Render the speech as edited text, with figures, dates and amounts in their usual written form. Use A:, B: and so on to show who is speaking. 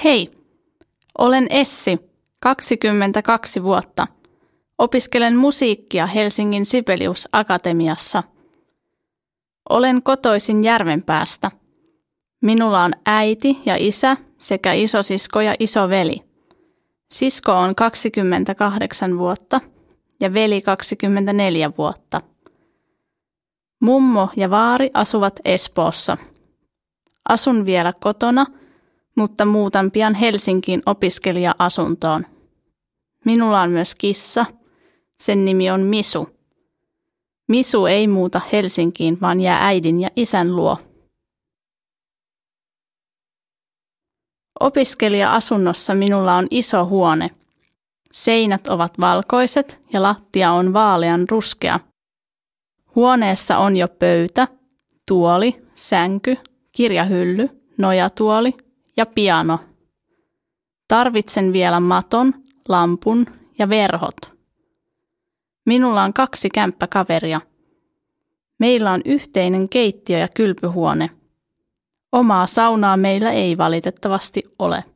A: Hei, olen Essi, 22 vuotta. Opiskelen musiikkia Helsingin Sibelius Akatemiassa. Olen kotoisin Järvenpäästä. Minulla on äiti ja isä sekä isosisko ja isoveli. Sisko on 28 vuotta ja veli 24 vuotta. Mummo ja vaari asuvat Espoossa. Asun vielä kotona, mutta muutan pian Helsinkiin opiskelija-asuntoon. Minulla on myös kissa. Sen nimi on Misu. Misu ei muuta Helsinkiin, vaan jää äidin ja isän luo. Opiskelija-asunnossa minulla on iso huone. Seinät ovat valkoiset ja lattia on vaalean ruskea. Huoneessa on jo pöytä, tuoli, sänky, kirjahylly, nojatuoli ja piano. Tarvitsen vielä maton, lampun ja verhot. Minulla on 2 kämppäkaveria. Meillä on yhteinen keittiö ja kylpyhuone. Omaa saunaa meillä ei valitettavasti ole.